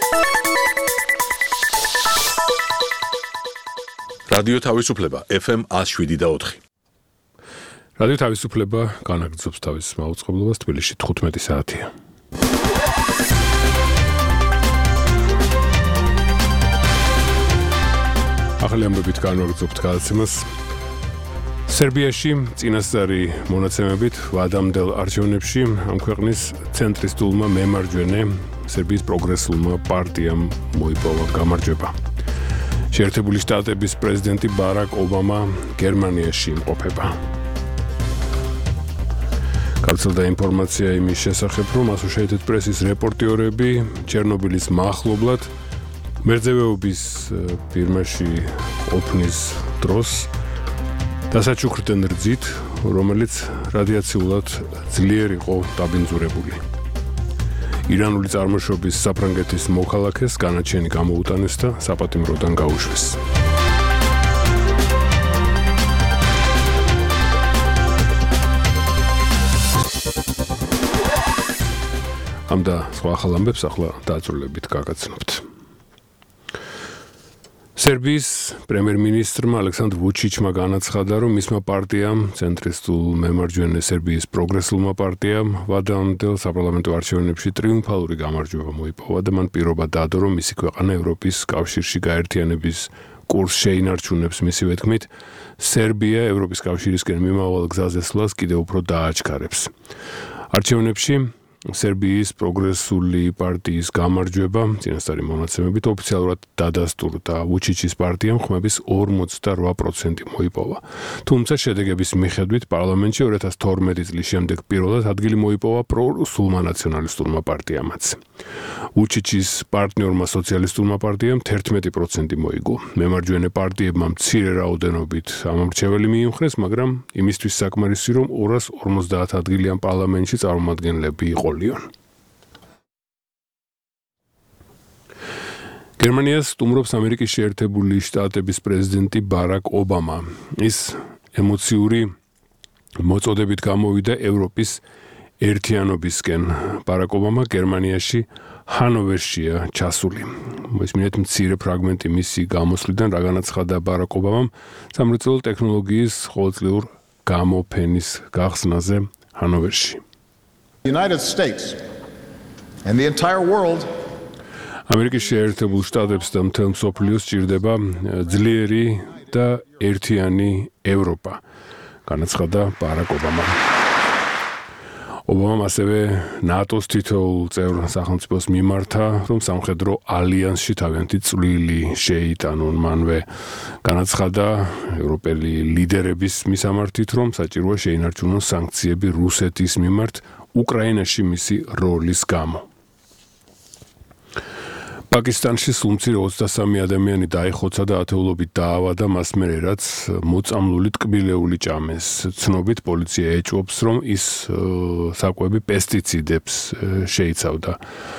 რადიო თავისუფლება FM 107.4. რადიო თავისუფლება განაგრძობს თავის მაუწყებლობას თბილისში 15 საათია. ახალი ამბებით განვაგრძობთ გადაცემას. სერბიაში წინასწარი მონაცემებით ვადამდელ არჩევნებში ამ ქვეყნის ცენტრისტულმა მემარჯვენე სერბიის პროგრესულმა პარტიამ მოიპოვა გამარჯვება. შეერთებული შტატების პრეზიდენტი ბარაკ ობამა გერმანიაში იმყოფება. გავრცელდა ინფორმაცია იმის შესახებ, რომ Associated Press-ის რეპორტიორები ჩერნობილის მახლობლად მერძევეობის ფირმაში ყოფნის დროს დასაჩუქრდნენ რძით, რომელიც რადიაციულად ძლიერ იყო დაბინძურებული. ირანული წარმოშობის საფრანგეთის მოქალაქეს განაჩენი გამოუტანეს და საპატიმროდან გაუშვეს. ამ და სხვა ახალ ამბებს ახლა დაძრულებით გაგაცნობთ. სერბიის პრემიერ-მინისტრმა ალექსანდრ ვუჩიჩმა განაცხადა, რომ მისმა პარტიამ, ცენტრისტულ მემარჯვენე სერბიის პროგრესულმა პარტიამ, ვადამდელ საპარლამენტო არჩევნებში ტრიუმფალური გამარჯვება მოიპოვა და მან პირობა დადო, რომ მისი ქვეყანა ევროპის კავშირში გაერთიანების კურსს შეინარჩუნებს. მისივე თქმით, სერბია ევროპის კავშირისკენ მიმავალ გზაზე სვლას კიდევ უფრო დააჩქარებს. არჩევნებში სერბიის პროგრესული პარტიის გამარჯვება წინასწარი მონაცემებით ოფიციალურად დადასტურდა. ვუჩიჩის პარტიამ ხმების 48% მოიპოვა. თუმცა შედეგების მიხედვით პარლამენტში 2012 წლის შემდეგ პირველად ადგილი მოიპოვა პრორუსულმა ნაციონალისტურმა პარტიამაც. ვუჩიჩის პარტნიორმა სოციალისტურმა პარტიამ 11% მოიგო. მემარჯვენე პარტიებმა მცირე რაოდენობით ამომრჩეველი მიიმხრეს, მაგრამ იმისთვის საკმარისი, რომ 250 ადგილი ამ პარლამენტში წარმომადგენლები იყო. გერმანიას სტუმრობს ამერიკის შეერთებული შტატების პრეზიდენტი ბარაკ ობამა. ის ემოციური მოწოდებით გამოვიდა ევროპის ერთიანობისკენ. ბარაკ ობამა გერმანიაში ჰანოვერშია ჩასული. მოისმინეთ მცირე ფრაგმენტი მისი გამოსვლიდან, რა განაცხადა ბარაკ ობამამ სამრეწველო ტექნოლოგიის ყოველწლიურ გამოფენის გახსნაზე ჰანოვერში. The United States and the entire world ამერიკის შეერთებულ შტატებს და მთელ მსოფლიოს სჭირდება ძლიერი და ერთიანი ევროპა, განაცხადა ბარაკ ობამა. ობამამ ასევე ნატოს თითოეულ წევრ სახელმწიფოს მიმართა, რომ სამხედრო ალიანსში თავიანთი წვლილი შეიტანონ. მანვე განაცხადა ევროპელი ლიდერების მისამართით, რომ საჭიროა შეინარჩუნონ სანქციები რუსეთის მიმართ უკრაინაში მისი როლის გამო. პაკისტანში სულ მცირე 23 ადამიანი დაიხოცა და ათეულობით დაავადა მას მერე, რაც მოწამლული ტკბილეული ჭამეს. ცნობით პოლიცია ეჭვობს, რომ ის საკვები პესტიციდებს შეიცავდა.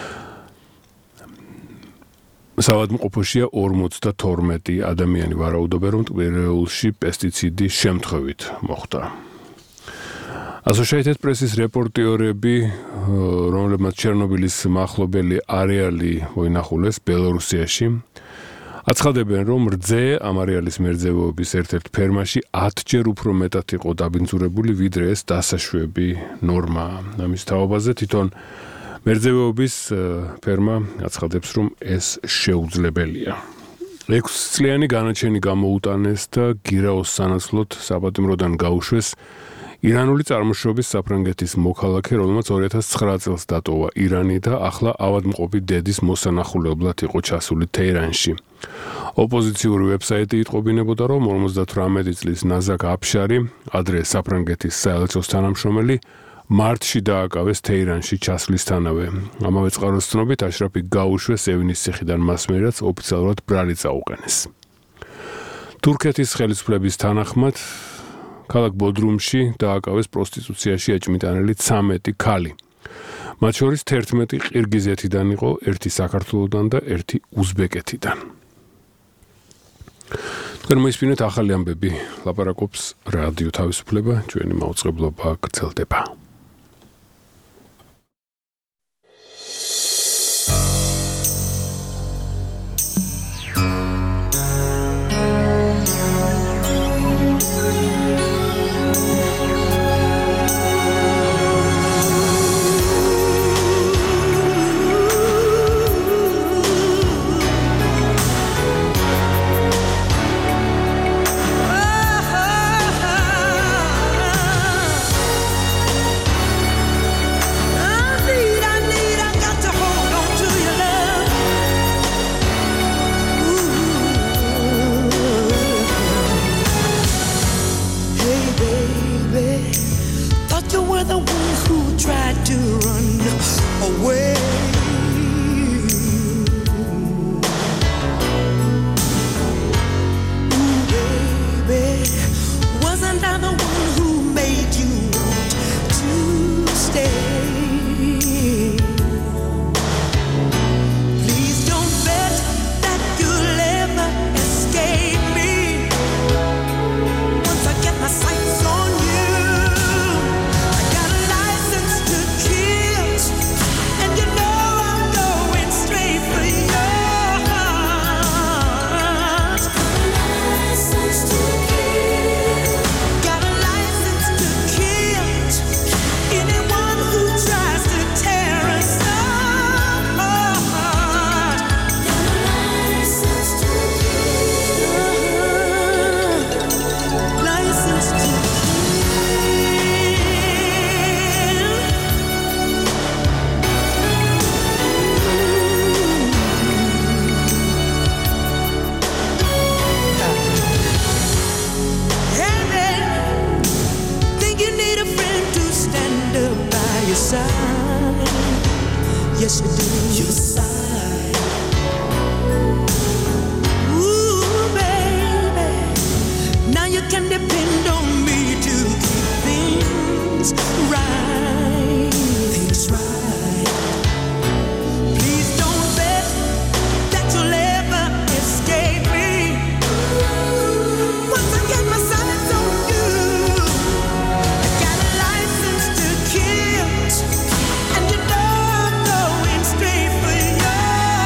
საავადმყოფოშია 52 ადამიანი. ვარაუდობენ, რომ ტკბილეულში პესტიციდი შემთხვევით მოხვდა. Associated Press-ის რეპორტიორები, რომლებმაც ჩერნობილის მახლობელი არეალი მოინახულეს ბელორუსიაში, აცხადებენ, რომ რძე ამ არეალის მერძევეობის ერთ-ერთ ფერმაში 10-ჯერ უფრო მეტად იყო დაბინძურებული, ვიდრე ეს დასაშვები ნორმაა. ამის თაობაზე თვითონ მერძევეობის ფერმა აცხადებს, რომ ეს შეუძლებელია. 6 წლიანი განაჩენი გამოუტანეს და გირაოს სანაცვლოდ საპატიმროდან გაუშვეს ირანული წარმოშობის საფრანგეთის მოქალაქე, რომელმაც 2009 წელს დატოვა ირანი და ახლა ავადმყოფი დედის მოსანახულებლად იყო ჩასული თეირანში. ოპოზიციური ვებსაიტი იტყობინებოდა, რომ 58 წლის ნაზაკ აფშარი, ადრე საფრანგეთის საელჩოს თანამშრომელი, მარტში დააკავეს თეირანში ჩასვლისთანავე. ამავე წყაროს ცნობით აშრაფი გაუშვეს ევნის ციხიდან მას მერე, რაც ოფიციალურად ბრალი წაუყენეს. თურქეთის ხელისუფლების თანახმად ქალაქ ბოდრუმში დააკავეს პროსტიტუციაში ეჭმიტანილი 13 ქალი. მათ შორის 11 ყირგიზეთიდან იყო, 1 საქართველოდან და 1 უზბეკეთიდან. თქვენ მოისმინეთ ახალი ამბები, ლაპარაკობს რადიო თავისუფლება, ჩვენი მაუწყებლობა გრძელდება. Yes, you do. You sigh. Ooh, baby. Now you can depend on me to keep things right. Things right. Please don't bet that you'll ever escape me. Once I get my sights on you, I got a license to kill, and you know I'm going straight for your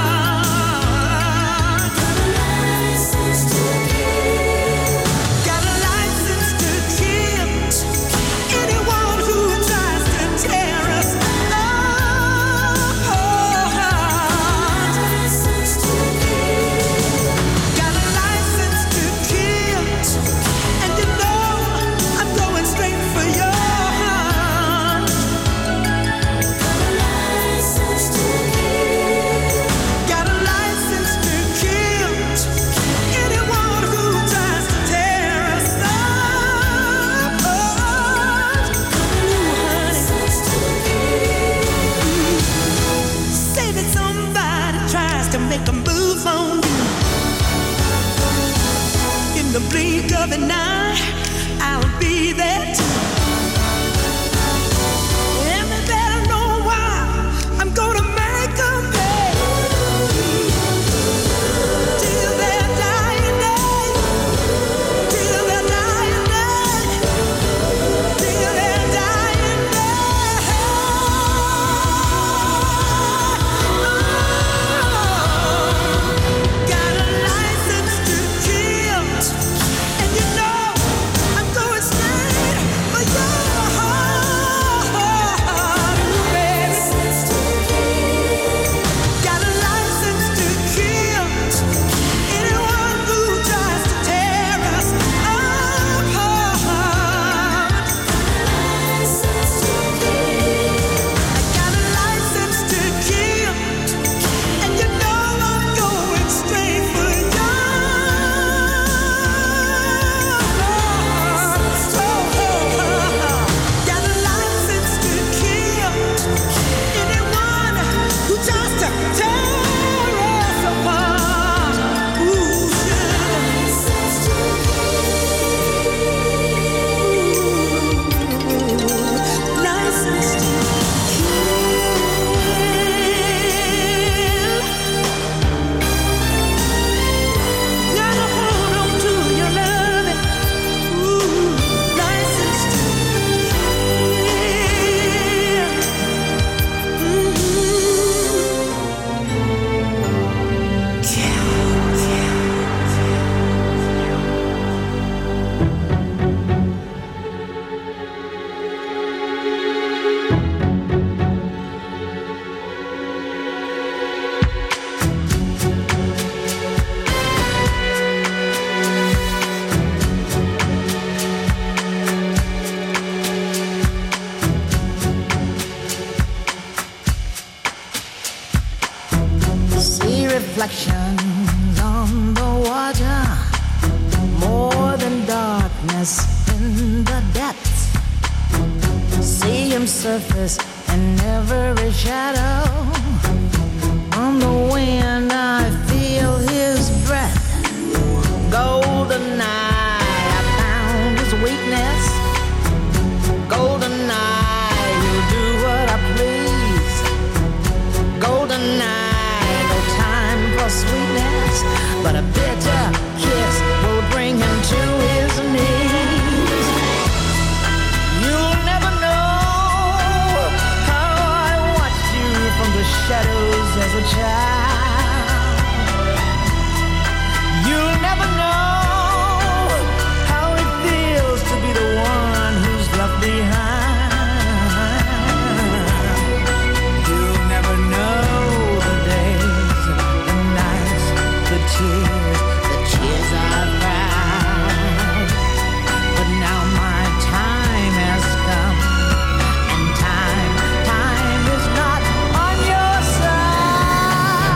heart. Got a license to kill. Got a license to kill anyone who tries to tear us apart. License to kill. Got a license to kill, and you know I'm going straight for your heart. Got a license to kill. Got a license to kill anyone who tries to tear us apart. License to kill. Say that somebody tries to make a move on you. In the blink of an eye, I'll be there too. And they better know why I'm gonna make them pay. Till their dying day. Till their dying day. Till their dying day. Got a license to kill, and you know I'm going straight for your heart, baby. Got a license to kill anyone who tries to tear us apart. I got a license to kill, and you know I'm going straight for your heart. Got a license to kill anyone who tries to tear us apart. Ooh, license to kill. License to kill. Gotta hold on to your loving. Ooh, license to See reflections on the water, more than darkness in the depths. See him surface in every shadow. On the wind I feel his breath. Golden night, I found his weakness. Golden night, he'll do what I please. Golden night, no time for sweetness, but a bitter kiss will bring him to his knees. You'll never know how I watched you from the shadows as a child. You'll never know how it feels to be the one who's left behind. You'll never know the days, the nights, the tears I've cried. But now my time has come, and time is not on your side.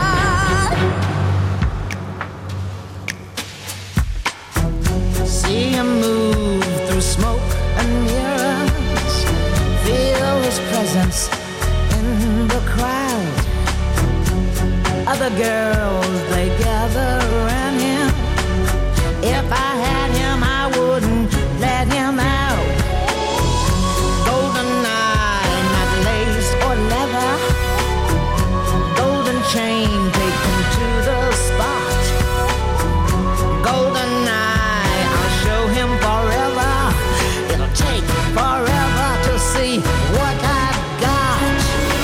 the girls, they gather around him. If I had him, I wouldn't let him out. Golden eye, not lace or leather. Golden chain, take him to the spot. Golden eye, I'll show him forever. It'll take forever to see what I've got.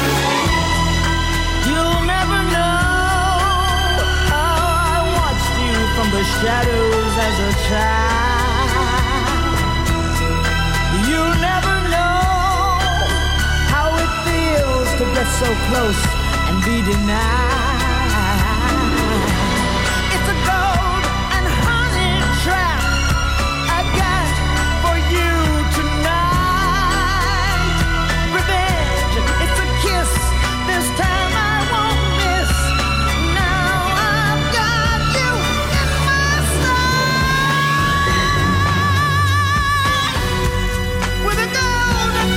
You'll never know how I watched you from the shadows as a child. You'll never know how it feels to get so close and be denied. It's a gold and honey trap I got for you tonight. Revenge, it's a kiss. This time I won't miss. Now I've got you in my sight. With a golden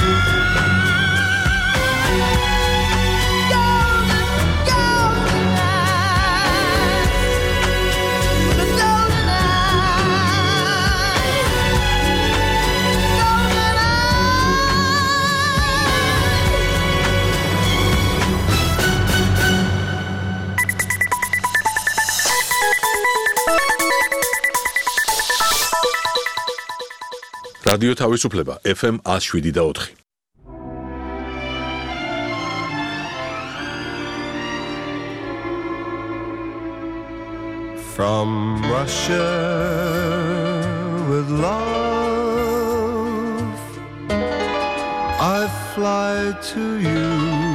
რადიო თავისუფლება FM 107.4. From Russia with love, I fly to you,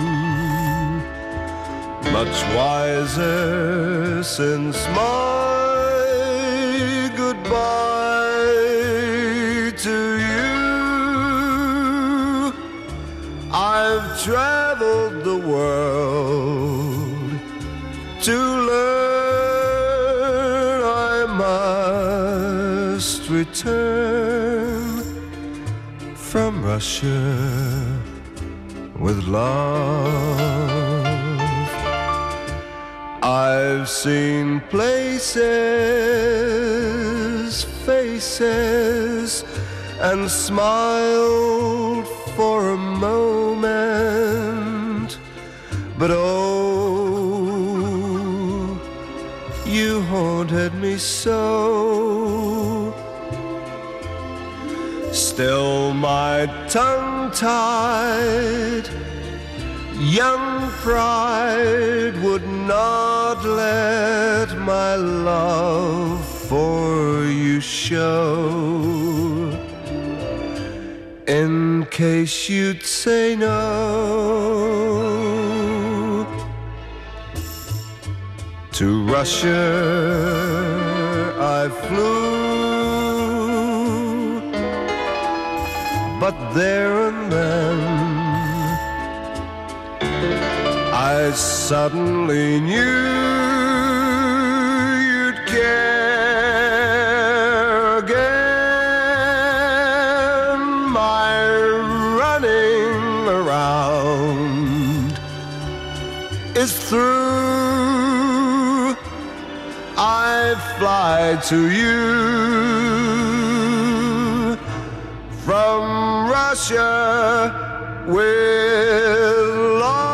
much wiser since my goodbye to you. I've traveled the world to learn I must return from Russia with love. I've seen places, faces, and smiled for a moment, but oh, you haunted me so. Still my tongue-tied young pride would not let my love for you show, in case you'd say no. To Russia I flew, but there and then I suddenly knew you'd care again. My running around is through. I fly to you from Russia with love.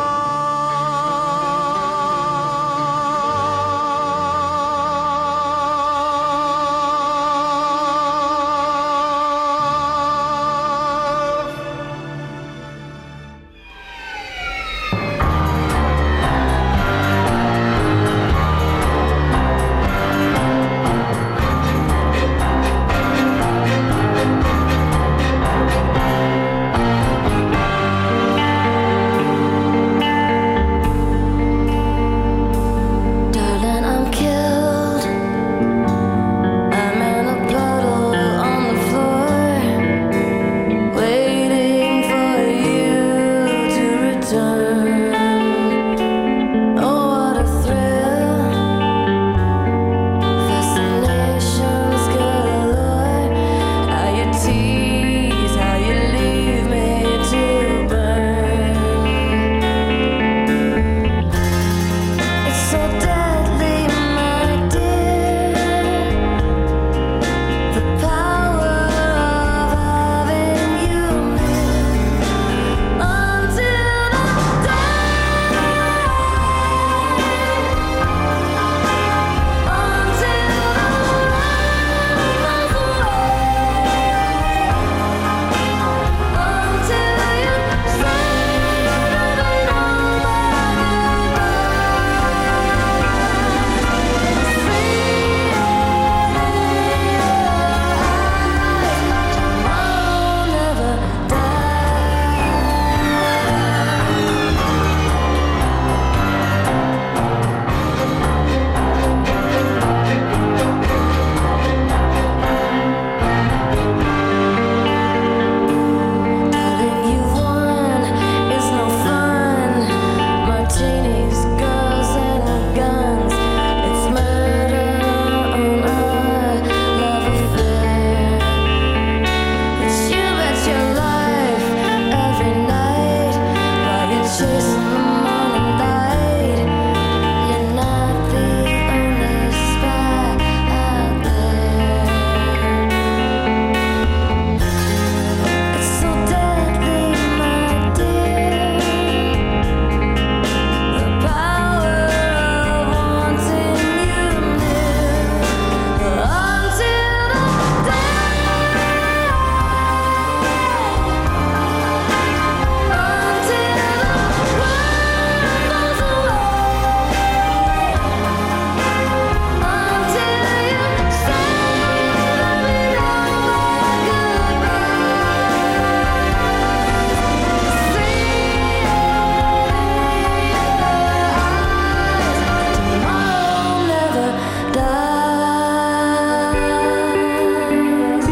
chasing the morning light. You're not the only spy out there. It's so deadly, my dear. The power of wanting you near until the day, until the world goes away, until you say me goodbye. See it in your eyes. Tomorrow never dies.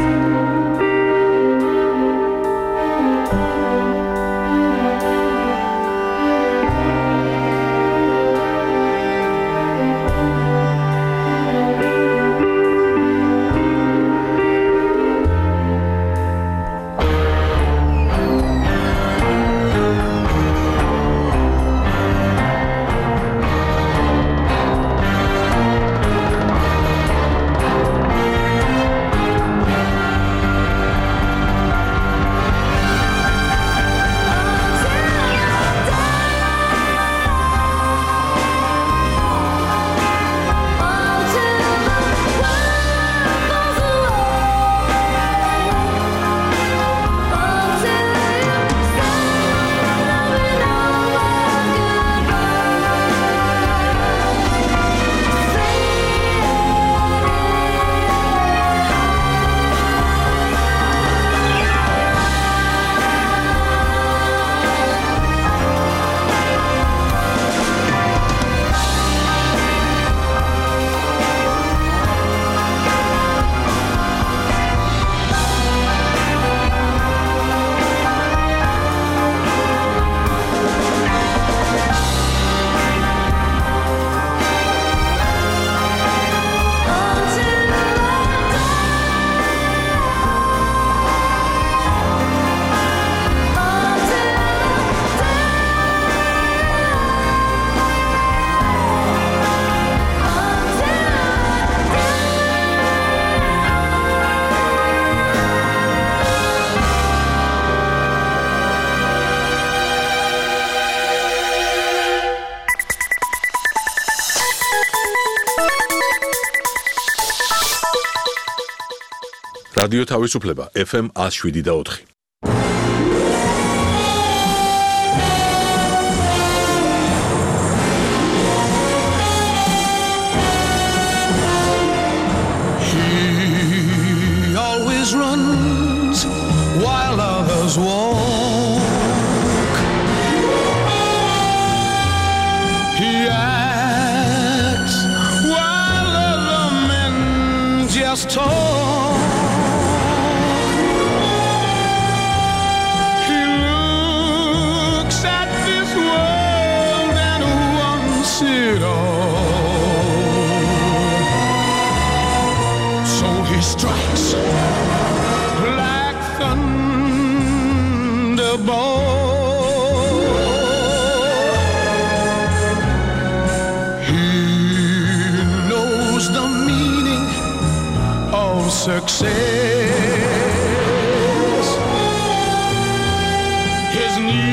რადიო თავისუფლება FM 107.4. He always runs while others walk. He acts while other men just talk. He looks at this world and wants it all. So he strikes like thunderbolt. He knows the meaning of success. His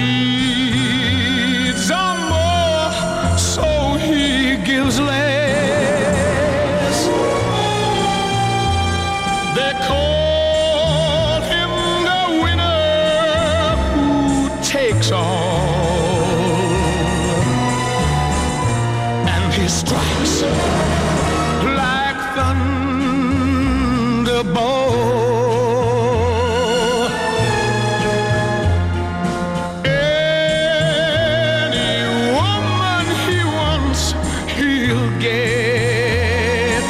needs are more, so he gives less. They call him the winner who takes all, and he strikes like thunderbolt. Any woman he wants, he'll get.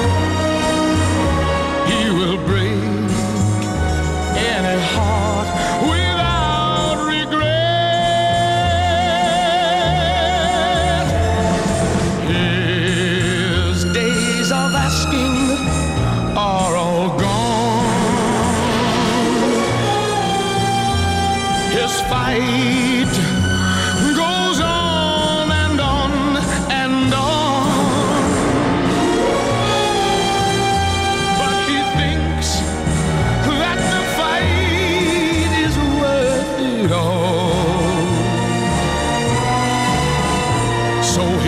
He will break any heart without regret. He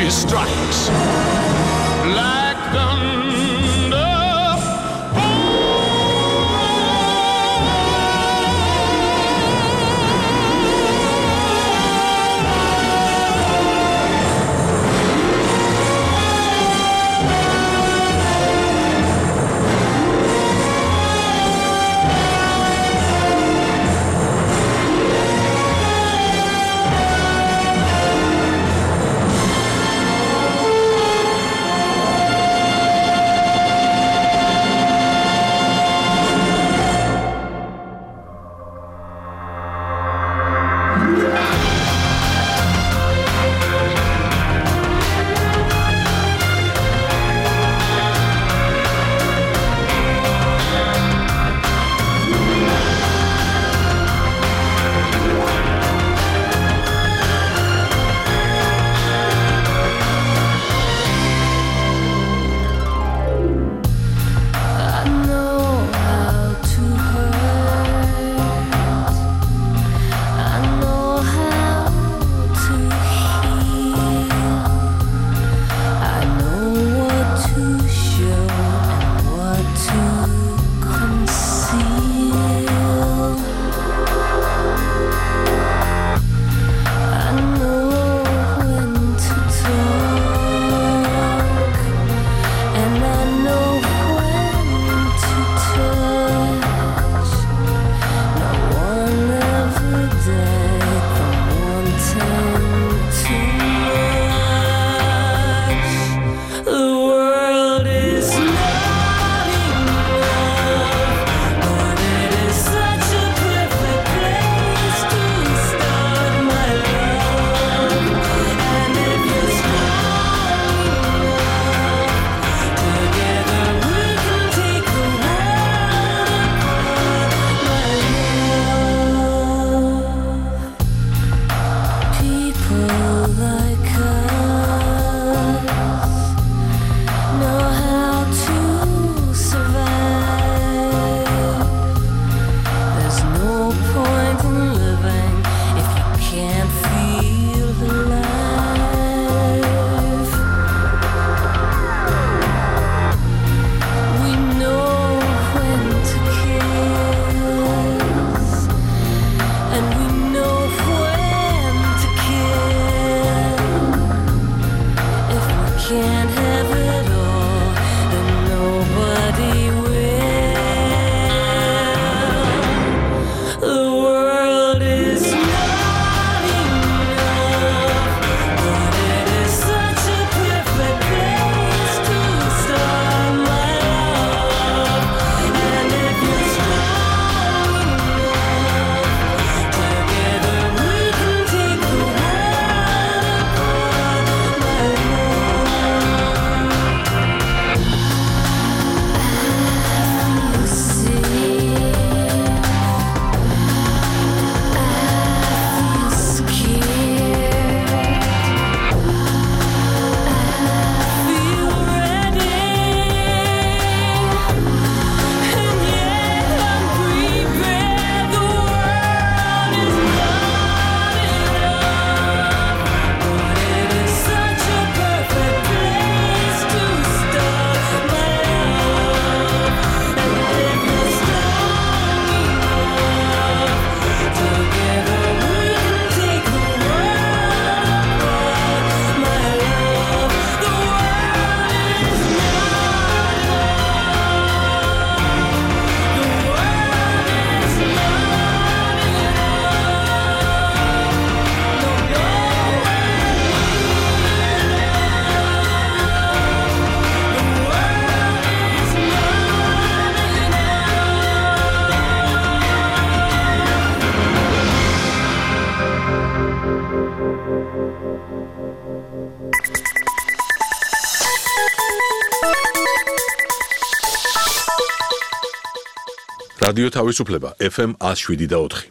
strikes like thunder. რადიო თავისუფლება FM 107.4.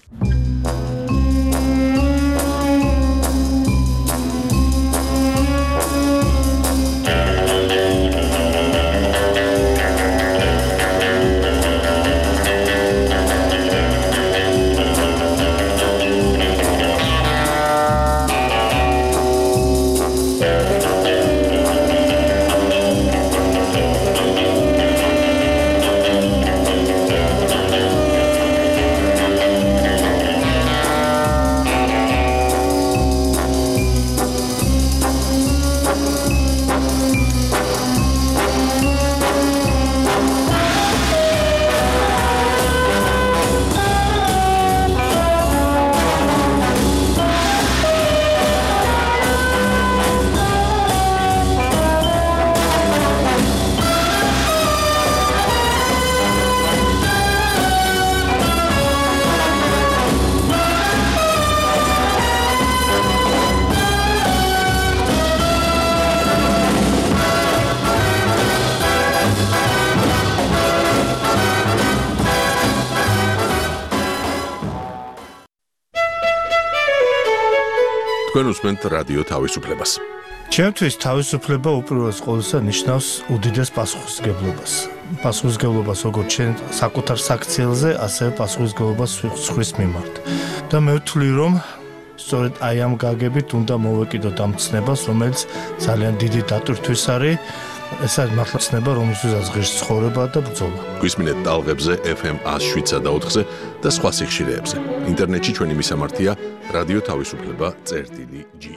თქვენ უსმენთ რადიო თავისუფლებას. ჩემთვის თავისუფლება უპირველეს ყოვლისა ნიშნავს უდიდეს პასუხისმგებლობას. პასუხისმგებლობას როგორც ჩვენ საკუთარ საქციელზე, ასევე პასუხისმგებლობას სხვის მიმართ. და მე ვთვლი, რომ სწორედ აი ამ გაგებით უნდა მოვეკიდოთ ამ ცნებას, რომელიც ძალიან დიდი დატვირთვის არის. ეს არის მართლა ცნება, რომელსაც ღირს ცხოვრება და ბრძოლა. გვისმინეთ ტალღებზე FM 107.4-ზე და სხვა სიხშირეებზე. ინტერნეტში ჩვენი მისამართია რადიო თავისუფლება.ge.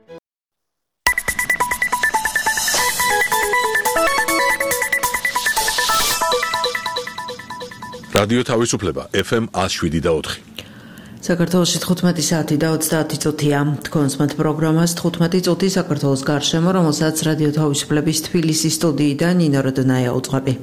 რადიო თავისუფლება FM 107.4. საქართველოში 15 საათი და 30 წუთია. თქვენს მათ პროგრამას 15 წუთი საქართველოს გარშემო, რომელსაც რადიო თავისუფლების თბილისის სტუდიიდან ნინო როდონაია უძღვები.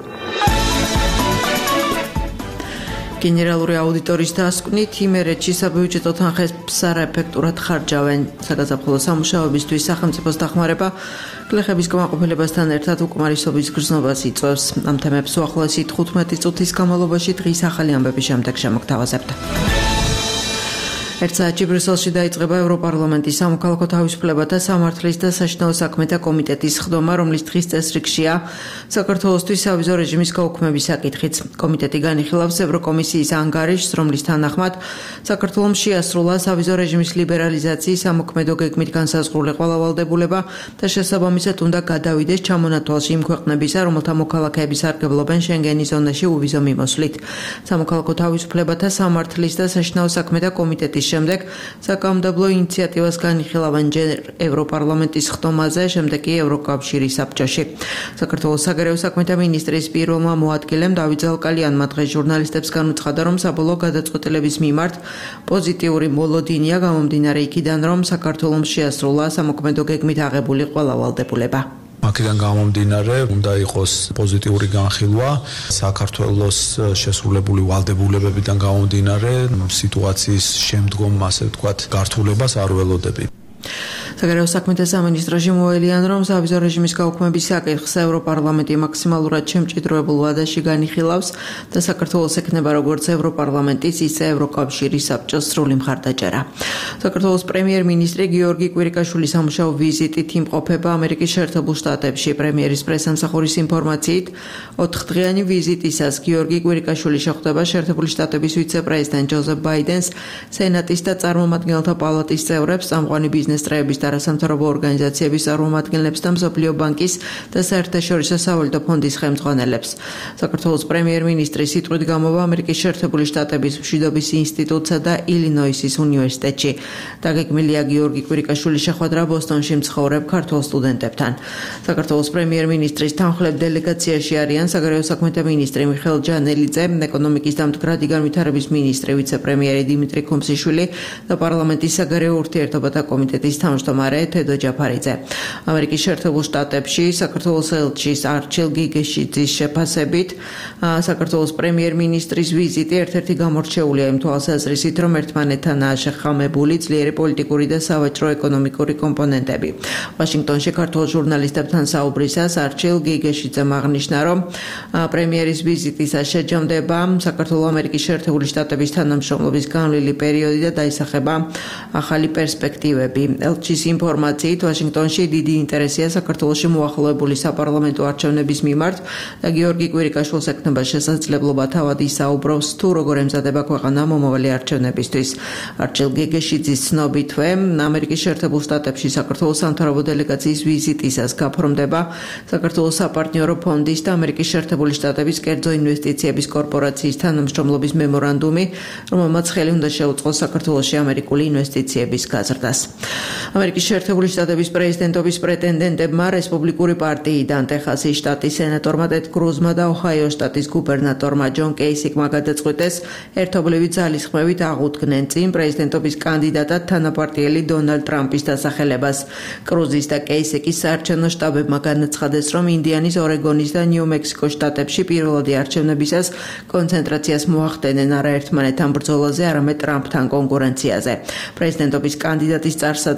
გენერალური აუდიტორის დასკვნით იმერეთში საბიუჯეტო თანხებს არაეფექტურად ხარჯავენ. საგაზაფხულო სამუშაოებისთვის სახელმწიფოს დახმარება გლეხების კმაყოფილებასთან ერთად უკმარისობის გრძნობას იწვევს. ამ თემებს უახლოესი 15 წუთის განმავლობაში დღის ახალი ამბების შემდეგ შემოგთავაზებთ. ერთ საათში ბრიუსელში დაიწყება ევროპარლამენტის სამოქალაქო თავისუფლებათა სამართლის და საშინაო საქმეთა კომიტეტის ხდომა, რომლის დღის წესრიგშია საქართველოსთვის სავიზო რეჟიმის გაუქმების საკითხიც. კომიტეტი განიხილავს ევროკომისიის ანგარიშს, რომლის თანახმად საქართველოს შეასრულა სავიზო რეჟიმის ლიბერალიზაციის ამოქმედო გეგმით განსაზღვრული ყველა ვალდებულება და შესაბამისად უნდა გადავიდეს ჩამონათვალში იმ ქვეყნებისა, რომელთა მოქალაქეები სარგებლობენ შენგენის ზონაში უვიზო მიმოსვლით. სამოქალაქო თავისუფლებათა სამართლის და საშინაო საქმეთა კომიტეტის შემდეგ საკანონმდებლო ინიციატივას განიხილავენ ჯერ ევროპარლამენტის ხდომაზე, შემდეგ კი ევროკავშირის საბჭოში. საქართველოს საგარეო საქმეთა მინისტრის პირველმა მოადგილემ დავით ზალკალიანმა დღეს ჟურნალისტებს განუცხადა, რომ საბოლოო გადაწყვეტილების მიმართ პოზიტიური მოლოდინია გამომდინარე იქიდან, რომ საქართველოს შეასრულა სამოქმედო გეგმით აღებული ყველა ვალდებულება. აქედან გამომდინარე, უნდა იყოს პოზიტიური განხილვა საქართველოს შესრულებული ვალდებულებებიდან გამომდინარე, სიტუაციის შემდგომ, ასე ვთქვათ, გართულებას არ ველოდები. საგარეო საქმეთა სამინისტროში მოელიან, რომ სავიზო რეჟიმის გაუქმების საკითხს ევროპარლამენტი მაქსიმალურად შემჭიდროებულ ვადაში განიხილავს და საქართველოს ექნება როგორც ევროპარლამენტის, ისე ევროკავშირის საბჭოს სრული მხარდაჭერა. საქართველოს პრემიერ-მინისტრი გიორგი კვირიკაშვილი სამუშაო ვიზიტით იმყოფება ამერიკის შეერთებულ შტატებში. პრემიერის პრესამსახურის ინფორმაციით, 4-დღიანი ვიზიტისას გიორგი კვირიკაშვილი შეხვდება შეერთებული შტატების ვიცე-პრეზიდენტ ჯოზეფ ბაიდენს, სენატის და წარმომადგენელთა პალატის წევრებს, წამყვანი ბიზნესტრეების და არასამთავრობო ორგანიზაციების წარმომადგენლებს და მსოფლიო ბანკის და საერთაშორისო სავალუტო ფონდის ხელმძღვანელებს. საქართველოს პრემიერ-მინისტრის სიტყვით გამოვა ამერიკის შეერთებული შტატების მშვიდობის ინსტიტუტსა და ილინოისის უნივერსიტეტში. დაგეგმილია გიორგი კვირიკაშვილის შეხვედრა ბოსტონში მცხოვრებ ქართველ სტუდენტებთან. საქართველოს პრემიერ-მინისტრის თანხლებ დელეგაციაში არიან საგარეო საქმეთა მინისტრი მიხეილ ჯანელიძე, ეკონომიკის და მდგრადი განვითარების მინისტრი ვიცე-პრემიერი დიმიტრი ქუმსიშვილი და პარლამენტის საგარეო ურთიერთობათა კომიტეტის თავმჯდომარე თედო ჯაფარიძე. ამერიკის შეერთებულ შტატებში საქართველოს ელჩის არჩილ გიგეშიძის შეფასებით საქართველოს პრემიერ-მინისტრის ვიზიტი ერთ-ერთი გამორჩეულია იმ თვალსაზრისით, რომ ერთმანეთთანაა შეხამებული ძლიერი პოლიტიკური და სავაჭრო-ეკონომიკური კომპონენტები. ვაშინგტონში ქართულ ჟურნალისტებთან საუბრისას არჩილ გიგეშიძემ აღნიშნა, რომ პრემიერის ვიზიტისას შეჯამდება საქართველოს ამერიკის შეერთებული შტატების თანამშრომლობის განვლილი პერიოდი და დაისახება ახალი პერსპექტივები. ელჩის ინფორმაციით, ვაშინგტონში დიდი ინტერესია საქართველოში მოახლოებული საპარლამენტო არჩევნების მიმართ და გიორგი კვირიკაშვილს ექნება შესაძლებლობა თავად ისაუბროს თუ როგორ ემზადება ქვეყანა მომავალი არჩევნებისთვის. არჩილ გეგეშიძის ცნობითვე, ამერიკის შეერთებულ შტატებში საქართველოს სამთავრობო დელეგაციის ვიზიტისას გაფორმდება საქართველოს საპარტნიორო ფონდის და ამერიკის შეერთებული შტატების კერძო ინვესტიციების კორპორაციის თანამშრომლობის მემორანდუმი, რომელმაც ხელი უნდა შეუწყოს საქართველოში ამერიკული ინვესტიციების გაზრდას. ამერიკის შეერთებული შტატების პრეზიდენტობის პრეტენდენტებმა რესპუბლიკური პარტიიდან ტეხასის შტატის სენატორმა ტედ კრუზმა და ოჰაიოს შტატის გუბერნატორმა ჯონ კეისიკმა გადაწყვიტეს ერთობლივი ძალისხმევით აღუდგნენ წინ პრეზიდენტობის კანდიდატად თანაპარტიელი დონალდ ტრამპის დასახელებას. კრუზის და კეისიკის საარჩევნო შტაბებმა განაცხადეს, რომ ინდიანის, ორეგონის და ნიუ-მექსიკოს შტატებში პირველადი არჩევნებისას კონცენტრაციას მოახდენენ არა ერთმანეთთან ბრძოლაზე, არამედ ტრამპთან კონკურენციაზე. პრეზიდენტობის კანდიდატის წარსადგენად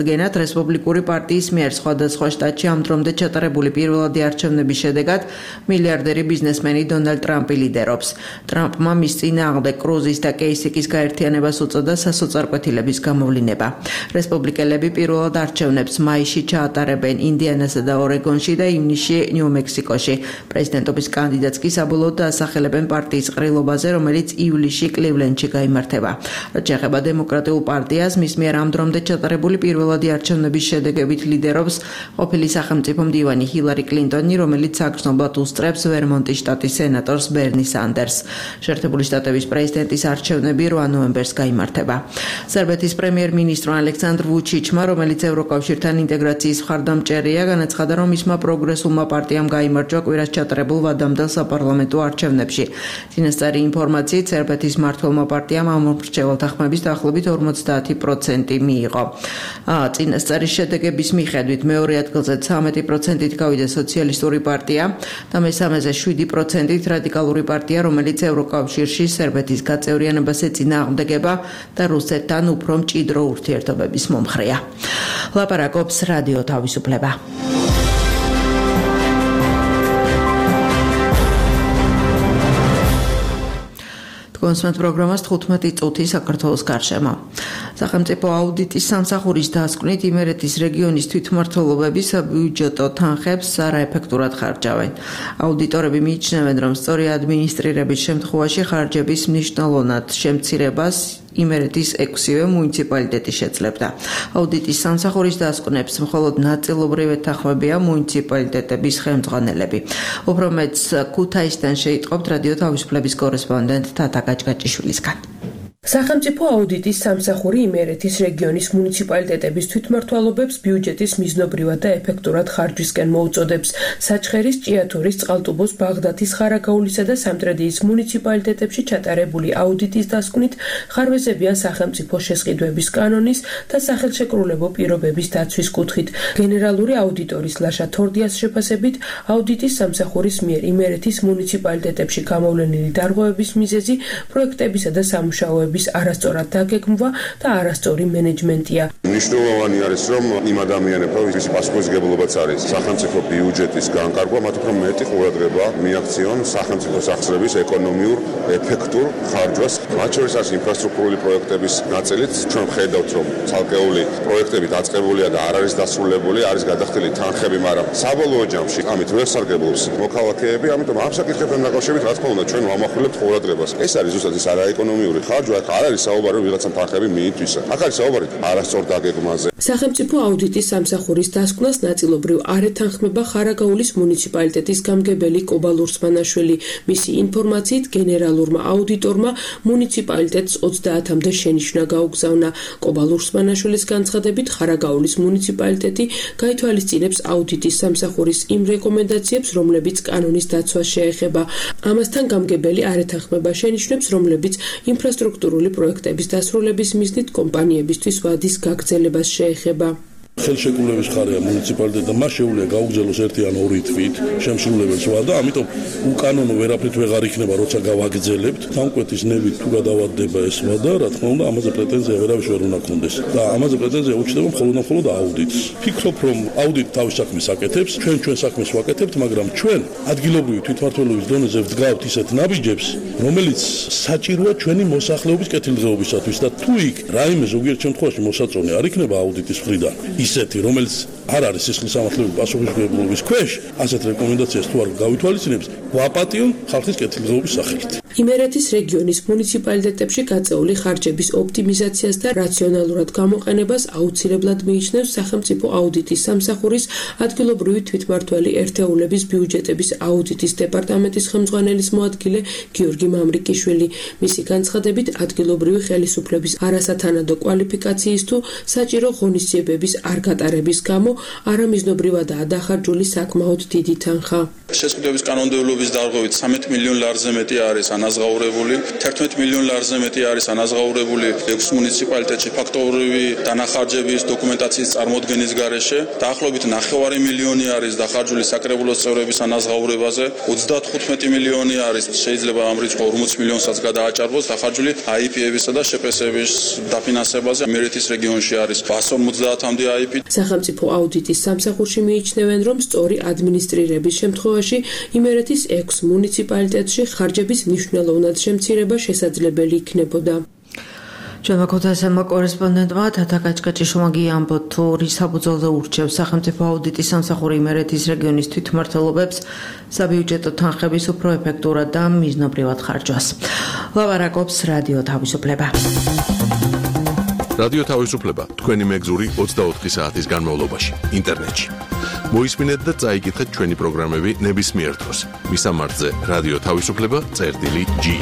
რესპუბლიკური პარტიის მიერ სხვადასხვა შტატში ამ დრომდე ჩატარებული პირველადი არჩევნების შედეგად მილიარდერი ბიზნესმენი დონალდ ტრამპი ლიდერობს. ტრამპმა მის წინააღმდეგ კრუზის და კეისიკის გაერთიანებას უწოდა სასოწარკვეთილების გამოვლინება. რესპუბლიკელები პირველად არჩევნებს მაისში ჩაატარებენ ინდიანასა და ორეგონში და ივნისში ნიუ-მექსიკოში. პრეზიდენტობის კანდიდატს კი საბოლოოდ დაასახელებენ პარტიის ყრილობაზე, რომელიც ივლისში კლივლენდში გაიმართება. რაც შეეხება დემოკრატიულ პარტიას, მის მიერ ამ დრომდე ჩატარებული პირველადი არჩევნების შედეგებით ლიდერობს ყოფილი სახელმწიფო მდივანი ჰილარი კლინტონი, რომელიც საგრძნობლად უსწრებს ვერმონტის შტატის სენატორს ბერნი სანდერსს. შეერთებული შტატების პრეზიდენტის არჩევნები 8 ნოემბერს გაიმართება. სერბეთის პრემიერ-მინისტრ ალექსანდრ ვუჩიჩმა, რომელიც ევროკავშირთან ინტეგრაციის მხარდამჭერია, განაცხადა, რომ მისმა პროგრესულმა პარტიამ გაიმარჯვა კვირას ჩატარებულ ვადამდელ საპარლამენტო არჩევნებში. წინასწარი ინფორმაციით, სერბეთის მმართველმა პარტიამ ამ მრჩეველთა ხმების დაახლოებით 50% მიიღო. წინასწარი შედეგების მიხედვით მეორე ადგილზე 13%-ით გავიდა სოციალისტური პარტია და მესამეზე 7%-ით რადიკალური პარტია, რომელიც ევროკავშირში სერბეთის გაწევრიანებას ეწინააღმდეგება და რუსეთთან უფრო მჭიდრო ურთიერთობების მომხრეა. ლაპარაკობს რადიო თავისუფლება. კონსმეთ პროგრამას 15 წუთი საქართველოს გარშემო. სახელმწიფო აუდიტის სამსახურის დასკვნით იმერეთის რეგიონის თვითმმართველობები საბიუჯეტო თანხებს არაეფექტურად ხარჯავენ. აუდიტორები მიიჩნევენ, რომ სწორი ადმინისტრირების შემთხვევაში ხარჯების მნიშვნელოვნად შემცირებას იმერეთის 6-ვე მუნიციპალიტეტი შეძლებდა. აუდიტის სამსახურის დასკვნებს მხოლოდ ნაწილობრივ ეთანხმებიან მუნიციპალიტეტების ხელმძღვანელები. უფრო მეტს ქუთაისიდან შეიტყობთ რადიო თავისუფლების კორესპონდენტ თათა გაჭგაჭიშვილისგან. სახელმწიფო აუდიტის სამსახური იმერეთის რეგიონის მუნიციპალიტეტების თვითმმართველობებს ბიუჯეტის მიზნობრივად და ეფექტურად ხარჯვისკენ მოუწოდებს. საჩხერის, ჭიათურის, წყალტუბოს, ბაღდათის, ხარაგაულისა და სამტრედიის მუნიციპალიტეტებში ჩატარებული აუდიტის დასკვნით ხარვეზებიან სახელმწიფო შესყიდვების კანონის და სახელშეკრულებო პირობების დაცვის კუთხით. გენერალური აუდიტორის ლაშა თორდიას შეფასებით, აუდიტის სამსახურის მიერ იმერეთის მუნიციპალიტეტებში გამოვლენილი დარღვევების მიზეზი პროექტებისა და სამუშაოების არასწორად დაგეგმვა და არასწორი მენეჯმენტია. მნიშვნელოვანი არის, რომ იმ ადამიანებთან, ვისი პასუხისმგებლობაც არის სახელმწიფო ბიუჯეტის განკარგვა, მათ უფრო მეტი ყურადღება მიაქციონ სახელმწიფო სახსრების ეკონომიურ ეფექტურ ხარჯვას. მათ შორის არის ინფრასტრუქტურული პროექტების ნაწილიც. ჩვენ ვხედავთ, რომ ცალკეული პროექტები დაწყებულია და არ არის დასრულებული, არის გადახდილი თანხები, მაგრამ საბოლოო ჯამში ამით ვერ სარგებლობს მოქალაქეები, ამიტომ ამ საკითხებთან დაკავშირებით, რა თქმა უნდა, ჩვენ ვამახვილებთ ყურადღებას. ეს არის ზუსტად ის არაეკონომიური ხარჯვა. არ არის საუბარი, რომ ვიღაცამ თანხები მიიწვისა. აქ არის საუბარი არასწორ დაგეგმვაზე. სახელმწიფო აუდიტის სამსახურის დასკვნას ნაწილობრივ არ ეთანხმება ხარაგაულის მუნიციპალიტეტის გამგებელი კობა ლურსმანაშვილი. მისი ინფორმაციით, გენერალურმა აუდიტორმა მუნიციპალიტეტს 30-მდე შენიშვნა გაუგზავნა. კობა ლურსმანაშვილის განცხადებით, ხარაგაულის მუნიციპალიტეტი გაითვალისწინებს აუდიტის სამსახურის იმ რეკომენდაციებს, რომლებიც კანონის დაცვას შეეხება. ამასთან გამგებელი არ ეთანხმება შენიშვნებს, რომლებიც ინფრასტრუქტურული პროექტების დასრულების მიზნით კომპანიებისთვის ვადის გაგრძელებას შეეხება. ხელშეკრულების ხარია მუნიციპალიტეტმა მას შეუძლია გაუგზავნოს 1 ან 2 თვით შემსრულებელს ვადა, ამიტომ უკანონო ვერაფრით ვეღარ იქნება, როცა გავაგრძელებთ. თანკვეთის ნებით თუ გადავადდება ეს ვადა, რა თქმა უნდა, ამაზე პრეტენზია ვერავის ვერ უნდა ქონდეს. და ამაზე პრეტენზია უჩნდება მხოლოდ აუდიტს. ფიქრობ, რომ აუდიტი თავის საქმეს აკეთებს, ჩვენ საქმეს ვაკეთებთ, მაგრამ ჩვენ ადგილობრივი თვითმმართველობის დონეზე ვდგავთ ისეთ ნაბიჯებს, რომელიც საჭიროა ჩვენი მოსახლეობის კეთილდღეობისათვის და თუ იქ რაიმე ზოგიერთ შემთხვევაში მოსაწონი არ იქნება აუდიტის მხრიდან, ისეთი, რომელიც არ არის სისხლის სამართლებრივი პასუხისმგებლობის ქვეშ, ასეთ რეკომენდაციას თუ არ გავითვალისწინებს, ვაპატიონ ხალხის კეთილდღეობის სახელით. იმერეთის რეგიონის მუნიციპალიტეტებში გაწეული ხარჯების ოპტიმიზაციას და რაციონალურად გამოყენებას აუცილებლად მიიჩნევს სახელმწიფო აუდიტის სამსახურის ადგილობრივი თვითმმართველი ერთეულების ბიუჯეტების აუდიტის დეპარტამენტის ხელმძღვანელის მოადგილე გიორგი მამრიკიშვილი. მისი განცხადებით, ადგილობრივი ხელისუფლების არასათანადო კვალიფიკაციის თუ საჭირო ღონისძიებების არ გატარების გამო არამიზნობრივადაა დახარჯული საკმაოდ დიდი თანხა. შესყიდვების კანონმდებლობის დარღვევით 13 მილიონ ლარზე მეტი არის ანაზღაურებული, 11 მილიონ ლარზე მეტი არის ანაზღაურებული 6 მუნიციპალიტეტში ფაქტობრივი დანახარჯების დოკუმენტაციის წარმოდგენის გარეშე, დაახლოებით 9 მილიონი არის დახარჯული საკრებულოს წევრების ანაზღაურებაზე, 35 მილიონი არის შეიძლება ამ რიცხვს 40 მილიონსაც გადააჭარბოს დახარჯული IP-ებისა და შეპესების დაფინანსებაზე. იმერეთის რეგიონში არის 150-მდე IP. სახელმწიფო აუდიტის სამსახურში მიიჩნევენ, რომ სწორი ადმინისტრირების შემთხვევაში იმერეთის 6 მუნიციპალიტეტში ხარჯების მნიშვნელოვნად შემცირება შესაძლებელი იქნებოდა. ჩვენმა ქუთაისელმა კორესპონდენტმა თათა კაჭკაჭიშვილმა ამბობს, თუ რის საბრძოლო ურჩევს სახელმწიფო აუდიტის სამსახური იმერეთის რეგიონის თვითმმართველობებს საბიუჯეტო თანხების უფრო ეფექტურად და მიზნობრივად ხარჯვას. ლავარაკობს რადიო თავისუფლება. რადიო თავისუფლება თქვენი მეგზური 24 საათის განმავლობაში ინტერნეტში. მოისმინეთ და წაიკითხეთ ჩვენი პროგრამები ნებისმიერ დროს. მისამართზე რადიო თავისუფლება.ge.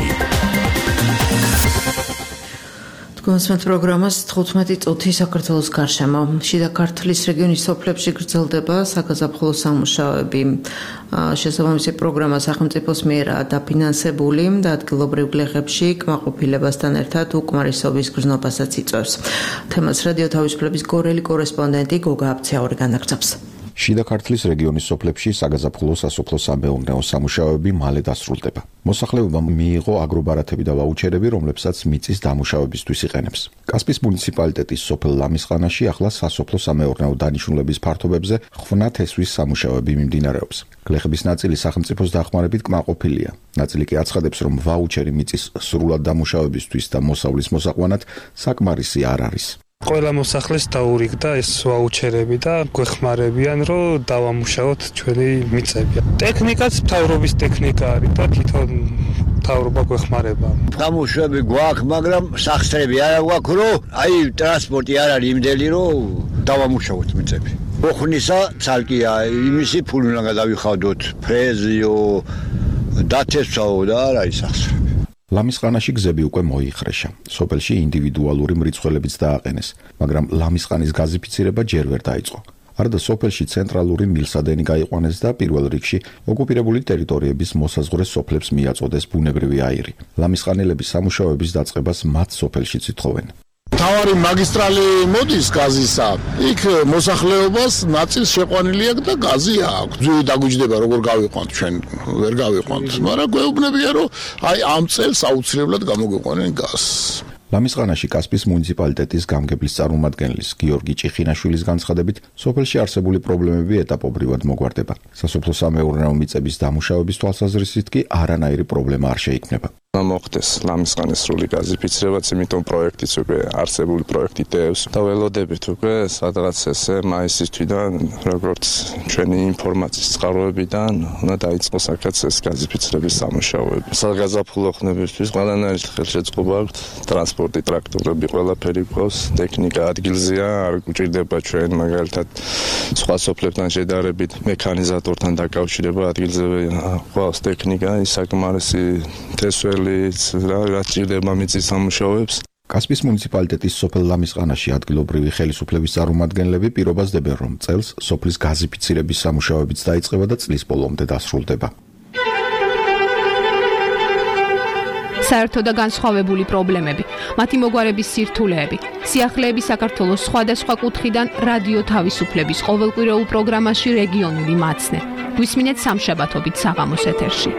კონსმეთ პროგრამას 15 წუთი საქართველოს გარშემო. შიდა ქართლის რეგიონის სოფლებში გრძელდება საგაზაფხულო სამუშაოები. შესაბამისი პროგრამა სახელმწიფოს მიერაა დაფინანსებული და ადგილობრივ გლეხებში კმაყოფილებასთან ერთად უკმარისობის გრძნობასაც იწვევს. თემას რადიო თავისუფლების გორელი კორესპონდენტი გოგა აბცაური განაგრძობს. შიდა ქართლის რეგიონის სოფლებში საგაზაფხულო სასოფლო-სამეურნეო სამუშაოები მალე დასრულდება. მოსახლეობამ მიიღო აგრობარათები და ვაუჩერები, რომლებსაც მიწის დამუშავებისთვის იყენებს. კასპის მუნიციპალიტეტის სოფელ ლამისყანაში ახლა სასოფლო-სამეურნეო დანიშნულების ფართობებზე ხვნა თესვის სამუშაოები მიმდინარეობს. გლეხების ნაწილი სახელმწიფოს დახმარებით კმაყოფილია. ნაწილი კი აცხადებს, რომ ვაუჩერი მიწის სრულად დამუშავებისთვის და მოსავლის მოსაყვანად საკმარისი არ არის. ყველა მოსახლეს დაურიგდა ეს ვაუჩერები და გვეხმარებიან, რომ დავამუშავოთ ჩვენი მიწები. ტექნიკაც მთავრობის ტექნიკა არის და თვითონ მთავრობა გვეხმარება. დამუშავები გვაქვს, მაგრამ სახსრები არ გვაქვს, რომ აი ტრანსპორტი არ არის იმდელი, რომ დავამუშავოთ მიწები. ოხნისა ცალკეა, იმისი ფული უნდა გადავიხადოთ, ფრეზიო, დათესვაო და არ არის სახსრები. ლამისყანაში გზები უკვე მოიხრეშა. სოფელში ინდივიდუალური მრიცხველებიც დააყენეს, მაგრამ ლამისყანის გაზიფიცირება ჯერ ვერ დაიწყო. არდა სოფელში ცენტრალური მილსადენი გაიყვანეს და პირველ რიგში ოკუპირებული ტერიტორიების მოსაზღვრე სოფლებს მიაწოდეს ბუნებრივი აირი. ლამისყანელების სამუშაოების დაწყებას მათ სოფელშიც ითხოვენ. თავარი მაგისტრალი მოდის გაზისა, იქ მოსახლეობას ნაწილს შეყვანილი აქვს და გაზი აქვს. ძვირი დაგვიჯდება როგორ გავიყვანთ ჩვენ, ვერ გავიყვანთ, მაგრამ გვეუბნებია რომ აი ამ წელს აუცილებლად გამოგვიყვანენ გაზს. ლამისყანაში კასპის მუნიციპალიტეტის გამგებლის წარმომადგენლის გიორგი ჭიხინაშვილის განცხადებით, სოფელში არსებული პრობლემები ეტაპობრივად მოგვარდება. სასოფლო-სამეურნეო მიწების დამუშავების თვალსაზრისით კი არანაირი პრობლემა არ შეიქმნება. მოხდეს ლამისყანის სრული გაზიფიცირებაც, იმიტომ პროექტიც უკვე არსებული პროექტი დევს და ველოდებით უკვე სადღაც ესე მაისის თვიდან, როგორც ჩვენი ინფორმაციის წყაროებიდან უნდა დაიწყოს აქაც ეს გაზიფიცირების სამუშაოები. საგაზაფხულო ხნებისთვის ყველანაირი ხელშეწყობა აქვს, ტრანსპორტი, ტრაქტორები, ყველაფერი გვყავს, ტექნიკა ადგილზეა, არ გვჭირდება ჩვენ მაგალითად სხვა სოფლებთან შედარებით მექანიზატორთან დაკავშირება, ადგილზე გვყავს ტექნიკა, საკმარისი თესველი რაც ჭირდება მიწის სამუშაოებს. კასპის მუნიციპალიტეტის სოფელ ლამისყანაში ადგილობრივი ხელისუფლების წარმომადგენლები პირობას დებენ, რომ წელს სოფლის გაზიფიცირების სამუშაოებიც დაიწყება და წლის ბოლომდე დასრულდება. საერთო და განსხვავებული პრობლემები, მათი მოგვარების სირთულეები, სიახლეები საქართველოს სხვადასხვა კუთხიდან რადიო თავისუფლების ყოველკვირეულ პროგრამაში რეგიონული მაცნე. გვისმინეთ სამშაბათობით საღამოს ეთერში.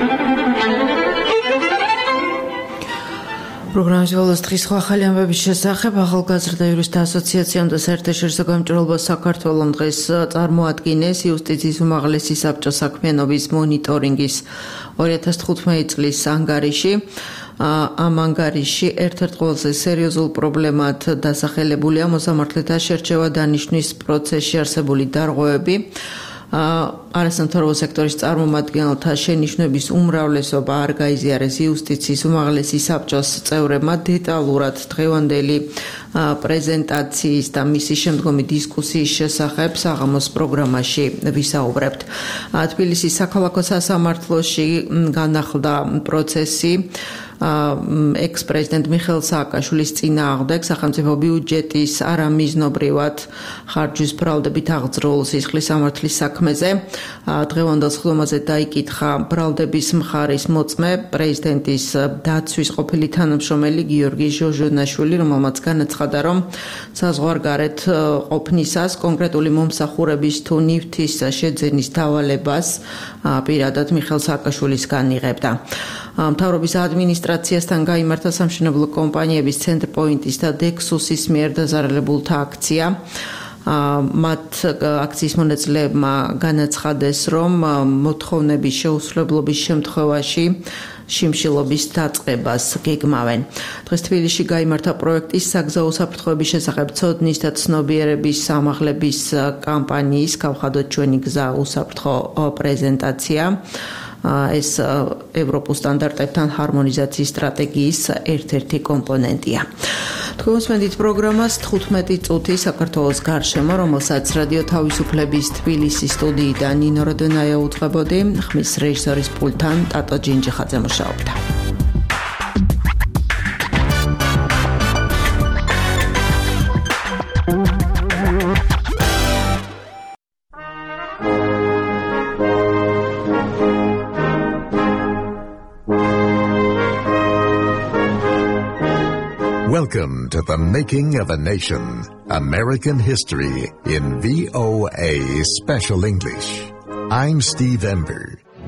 პროგრამის ბოლოს დღის ახალი ამბების შესახებ ახალგაზრდა იურისტთა ასოციაციამ და საერთაშორისო გამჭირვალობას საქართველოს დღეს წარმოადგინეს იუსტიციის უმაღლესი საბჭოს საქმიანობის მონიტორინგის 2015 წლის ანგარიში. ამ ანგარიში ერთ-ერთ ყველაზე სერიოზულ პრობლემად დასახელებულია მოსამართლეთა შერჩევა დანიშვნის პროცესში არსებული დარღვევები. არასამთავრობო სექტორის წარმომადგენელთა შენიშვნების უმრავლესობა არ გაიზიარეს იუსტიციის უმაღლესი საბჭოს წევრებმა დეტალურად დღევანდელი პრეზენტაციის და მისი შემდგომი დისკუსიის შესახებ საღამოს პროგრამაში ვისაუბრებთ. თბილისის საქალაქო სასამართლოში განახლდა პროცესი ექს-პრეზიდენტ მიხეილ სააკაშვილის წინააღმდეგ სახელმწიფო ბიუჯეტის არამიზნობრივად ხარჯვის ბრალდებით აღძრულ სისხლის სამართლის საქმეზე. დღევანდელ სხდომაზე დაიკითხა ბრალდების მხარის მოწმე პრეზიდენტის დაცვის ყოფილი თანამშრომელი გიორგი ჟოჟონაშვილი, რომელმაც განაცხადა, რომ საზღვარგარეთ ყოფნისას კონკრეტული მომსახურების თუ ნივთის შეძენის დავალებას პირადად მიხეილ სააკაშვილისგან იღებდა. მთავრობის ადმინისტრაციასთან გაიმართა სამშენებლო კომპანიების ცენტრპოინტის და დექსუსის მიერ დაზარალებულთა აქცია. მათ აქციის მონაწილეებმა განაცხადეს, რომ მოთხოვნების შეუსრულებლობის შემთხვევაში შიმშილობის დაწყებას გეგმავენ. დღეს თბილისში გაიმართა პროექტის საგზაო საფრთხეების შესახებ ცოდნის და ცნობიერების სამაღლების კამპანიის გავხადოთ ჩვენი გზა უსაფრთხო პრეზენტაცია. ეს ევროპულ სტანდარტებთან ჰარმონიზაციის სტრატეგიის ერთ-ერთი კომპონენტია. თქვენ უსმენთ პროგრამას 15 წუთი საქართველოს გარშემო, რომელსაც რადიო თავისუფლების თბილისის სტუდიიდან ნინო როდონაია უძღვებოდი, ხმის რეჟისორის პულტთან ტატო ჯინჯიხაძე მუშაობდა. Welcome to the Making of a Nation, American History in VOA Special English. I'm Steve Ember.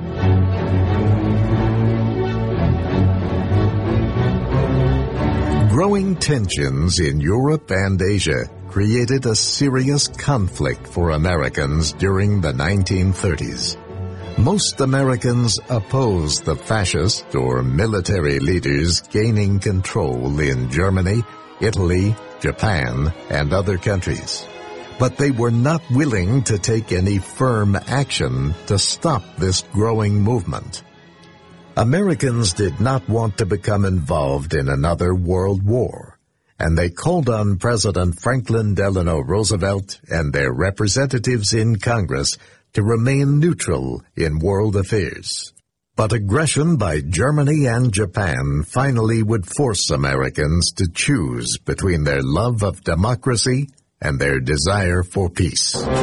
Growing tensions in Europe and Asia created a serious conflict for Americans during the 1930s. Most Americans opposed the fascist or military leaders gaining control in Germany, Italy, Japan, and other countries. But they were not willing to take any firm action to stop this growing movement. Americans did not want to become involved in another world war, and they called on President Franklin Delano Roosevelt and their representatives in Congress to remain neutral in world affairs. But aggression by Germany and Japan finally would force Americans to choose between their love of democracy and their desire for peace.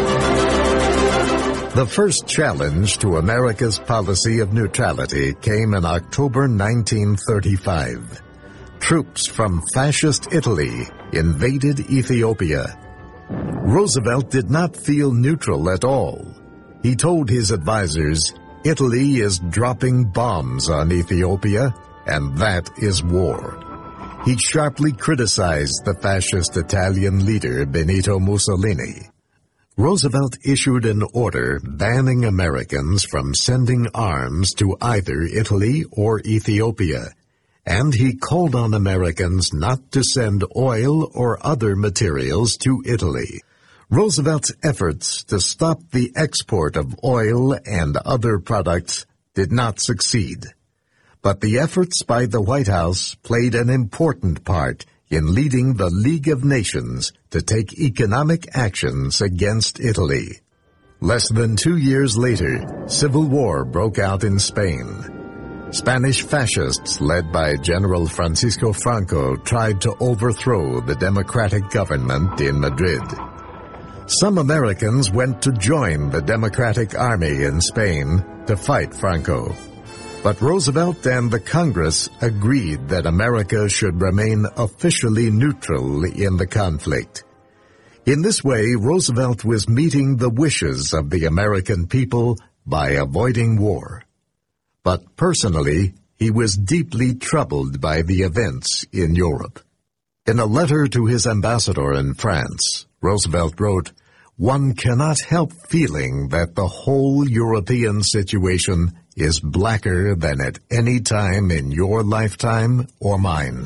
The first challenge to America's policy of neutrality came in October 1935. Troops from fascist Italy invaded Ethiopia. Roosevelt did not feel neutral at all. He told his advisers, "Italy is dropping bombs on Ethiopia, and that is war." He sharply criticized the fascist Italian leader Benito Mussolini. Roosevelt issued an order banning Americans from sending arms to either Italy or Ethiopia, and he called on Americans not to send oil or other materials to Italy. Roosevelt's efforts to stop the export of oil and other products did not succeed. But the efforts by the White House played an important part in leading the League of Nations to take economic actions against Italy. Less than 2 years later, civil war broke out in Spain. Spanish fascists led by General Francisco Franco tried to overthrow the democratic government in Madrid. Some Americans went to join the Democratic Army in Spain to fight Franco. But Roosevelt and the Congress agreed that America should remain officially neutral in the conflict. In this way, Roosevelt was meeting the wishes of the American people by avoiding war. But personally, he was deeply troubled by the events in Europe. In a letter to his ambassador in France, Roosevelt wrote, "One cannot help feeling that the whole European situation is blacker than at any time in your lifetime or mine."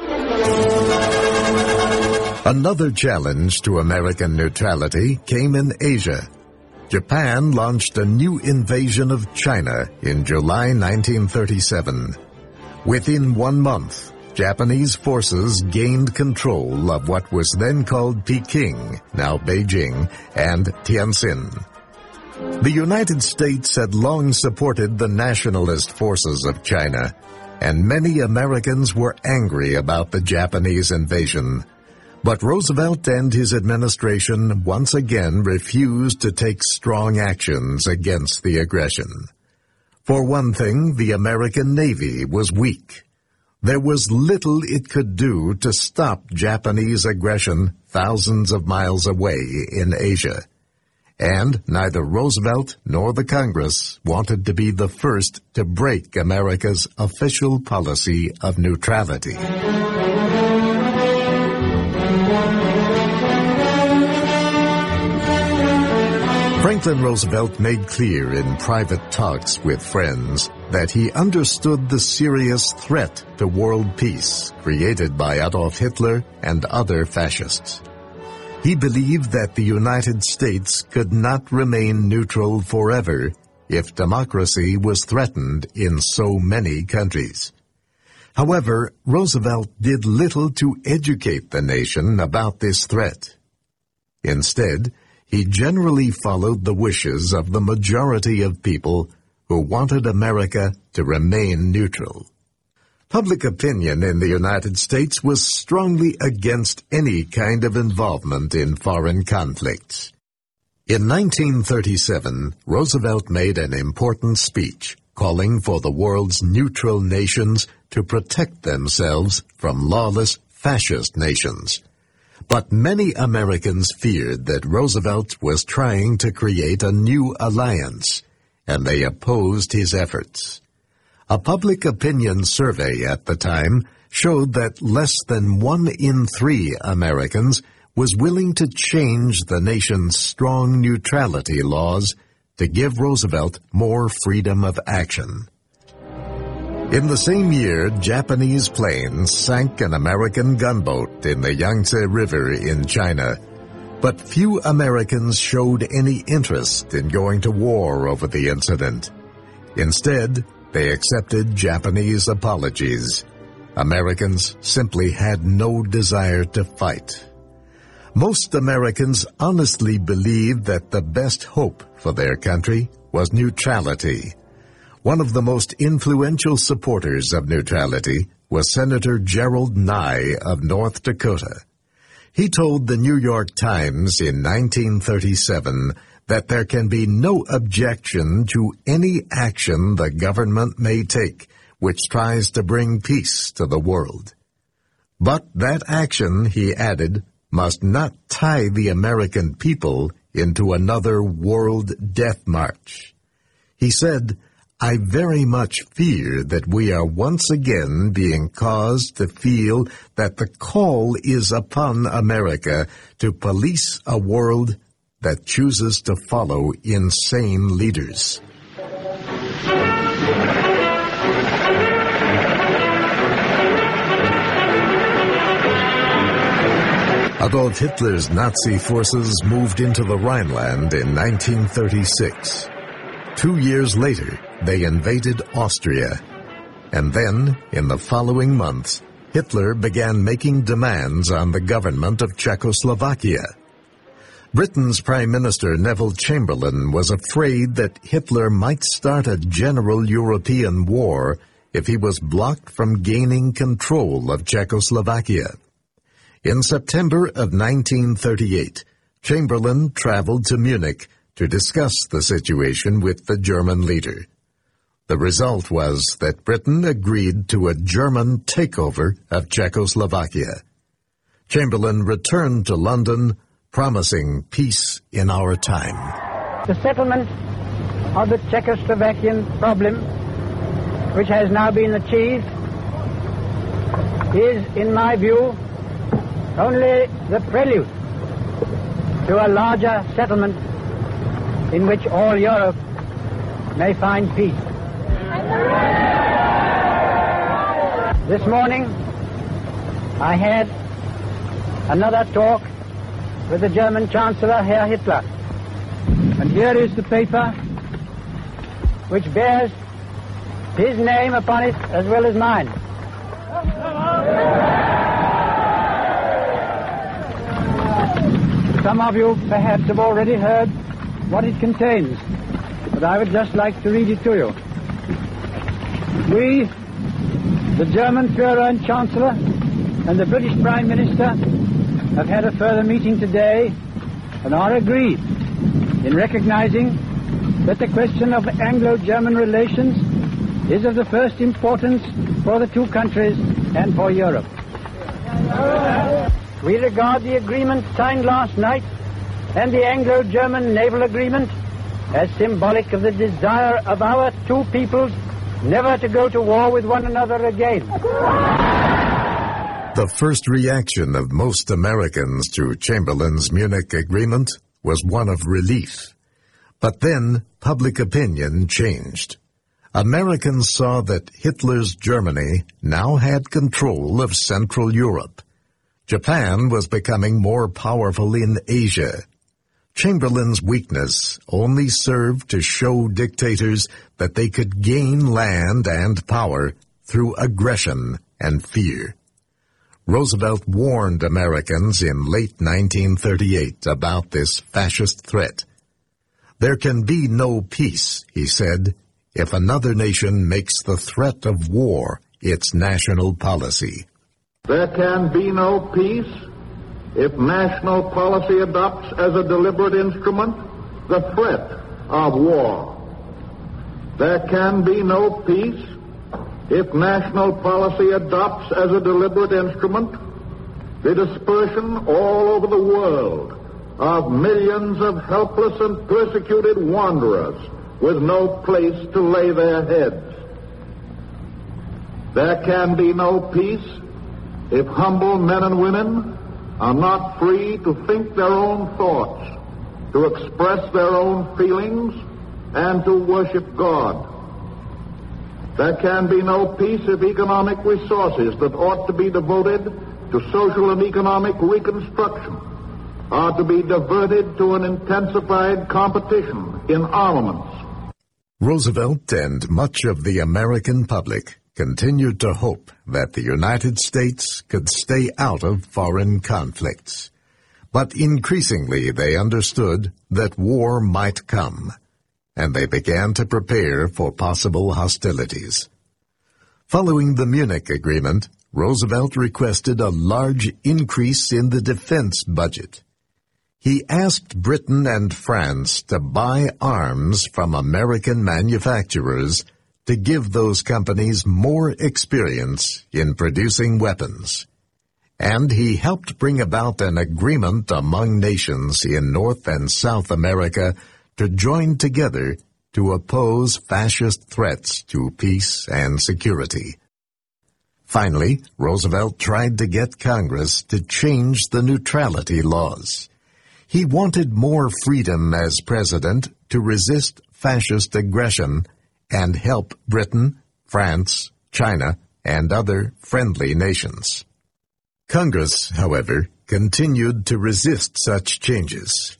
Another challenge to American neutrality came in Asia. Japan launched a new invasion of China in July 1937. Within 1 month, Japanese forces gained control of what was then called Peking, now Beijing, and Tianjin. The United States had long supported the nationalist forces of China, and many Americans were angry about the Japanese invasion. But Roosevelt and his administration once again refused to take strong actions against the aggression. For one thing, the American Navy was weak. There was little it could do to stop Japanese aggression thousands of miles away in Asia. And neither Roosevelt nor the Congress wanted to be the first to break America's official policy of neutrality. Franklin Roosevelt made clear in private talks with friends that he understood the serious threat to world peace created by Adolf Hitler and other fascists. He believed that the United States could not remain neutral forever if democracy was threatened in so many countries. However, Roosevelt did little to educate the nation about this threat. Instead, he generally followed the wishes of the majority of people who wanted America to remain neutral. Public opinion in the United States was strongly against any kind of involvement in foreign conflicts. In 1937, Roosevelt made an important speech calling for the world's neutral nations to protect themselves from lawless fascist nations. But many Americans feared that Roosevelt was trying to create a new alliance, and they opposed his efforts. A public opinion survey at the time showed that less than 1 in 3 Americans was willing to change the nation's strong neutrality laws to give Roosevelt more freedom of action. In the same year, Japanese planes sank an American gunboat in the Yangtze River in China, but few Americans showed any interest in going to war over the incident. Instead, they accepted Japanese apologies. Americans simply had no desire to fight. Most Americans honestly believed that the best hope for their country was neutrality. One of the most influential supporters of neutrality was Senator Gerald Nye of North Dakota. He told the New York Times in 1937 that there can be no objection to any action the government may take which tries to bring peace to the world. But that action, he added, must not tie the American people into another world death march. He said, "I very much fear that we are once again being caused to feel that the call is upon America to police a world that chooses to follow insane leaders." Adolf Hitler's Nazi forces moved into the Rhineland in 1936. 2 years later, they invaded Austria. And then, in the following months, Hitler began making demands on the government of Czechoslovakia. Britain's Prime Minister Neville Chamberlain was afraid that Hitler might start a general European war if he was blocked from gaining control of Czechoslovakia. In September of 1938, Chamberlain traveled to Munich to discuss the situation with the German leader. The result was that Britain agreed to a German takeover of Czechoslovakia. Chamberlain returned to London, promising peace in our time. The settlement of the Czechoslovakian problem, which has now been achieved, is, in my view, only the prelude to a larger settlement in which all Europe may find peace. This morning, I had another talk with the German Chancellor, Herr Hitler. And here is the paper which bears his name upon it as well as mine. Some of you perhaps have already heard what it contains, but I would just like to read it to you. We, The German Führer and Chancellor and the British Prime Minister have had a further meeting today and are agreed in recognizing that the question of Anglo-German relations is of the first importance for the two countries and for Europe. We regard the agreement signed last night and the Anglo-German naval agreement as symbolic of the desire of our two peoples never to go to war with one another again. The first reaction of most Americans to Chamberlain's Munich Agreement was one of relief. But then public opinion changed. Americans saw that Hitler's Germany now had control of Central Europe. Japan was becoming more powerful in Asia. Chamberlain's weakness only served to show dictators that they could gain land and power through aggression and fear. Roosevelt warned Americans in late 1938 about this fascist threat. There can be no peace, he said, if another nation makes the threat of war its national policy. There can be no peace if national policy adopts as a deliberate instrument the threat of war. There can be no peace if national policy adopts as a deliberate instrument the dispersion all over the world of millions of helpless and persecuted wanderers with no place to lay their heads. There can be no peace if humble men and women are not free to think their own thoughts, to express their own feelings, and to worship God. There can be no peace if economic resources that ought to be devoted to social and economic reconstruction are to be diverted to an intensified competition in armaments. Roosevelt and much of the American public continued to hope that the United States could stay out of foreign conflicts. But increasingly they understood that war might come, and they began to prepare for possible hostilities. Following the Munich Agreement, Roosevelt requested a large increase in the defense budget. He asked Britain and France to buy arms from American manufacturers to give those companies more experience in producing weapons. And he helped bring about an agreement among nations in North and South America to join together to oppose fascist threats to peace and security. Finally, Roosevelt tried to get Congress to change the neutrality laws. He wanted more freedom as president to resist fascist aggression and help Britain, France, China, and other friendly nations. Congress, however, continued to resist such changes.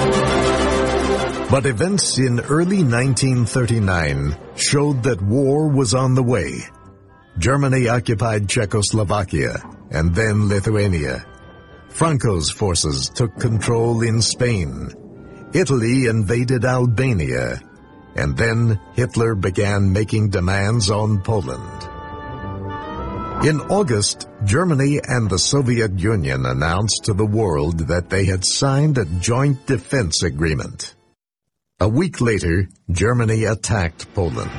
But events in early 1939 showed that war was on the way. Germany occupied Czechoslovakia and then Lithuania. Franco's forces took control in Spain. Italy invaded Albania. And then Hitler began making demands on Poland. In August, Germany and the Soviet Union announced to the world that they had signed a joint defense agreement. A week later, Germany attacked Poland.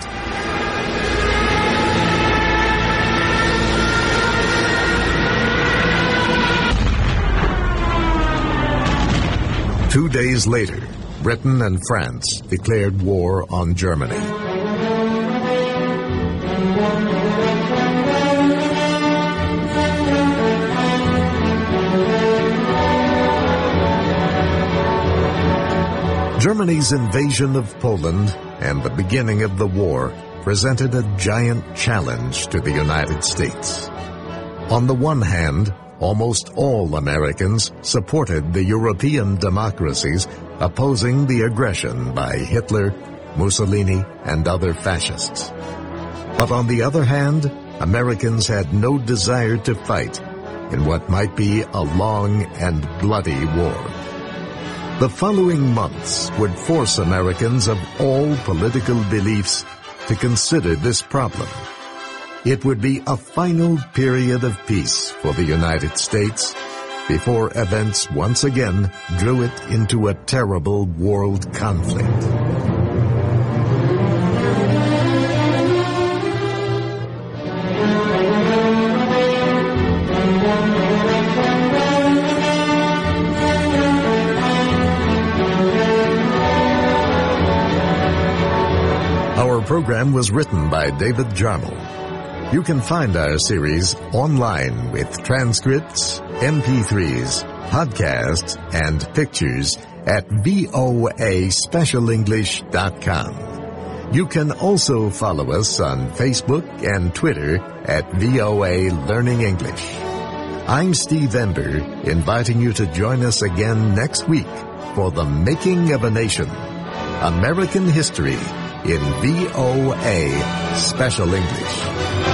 Two days later, Britain and France declared war on Germany. Germany's invasion of Poland and the beginning of the war presented a giant challenge to the United States. On the one hand, almost all Americans supported the European democracies opposing the aggression by Hitler, Mussolini, and other fascists. But on the other hand, Americans had no desire to fight in what might be a long and bloody war. The following months would force Americans of all political beliefs to consider this problem. it would be a final period of peace for the United States before events once again drew it into a terrible world conflict. Our program was written by David Jarmel. You can find our series online with transcripts, MP3s, podcasts, and pictures at voaspecialenglish.com. You can also follow us on Facebook and Twitter at VOA Learning English. I'm Steve Ember, inviting you to join us again next week for The Making of a Nation, American History in VOA Special English.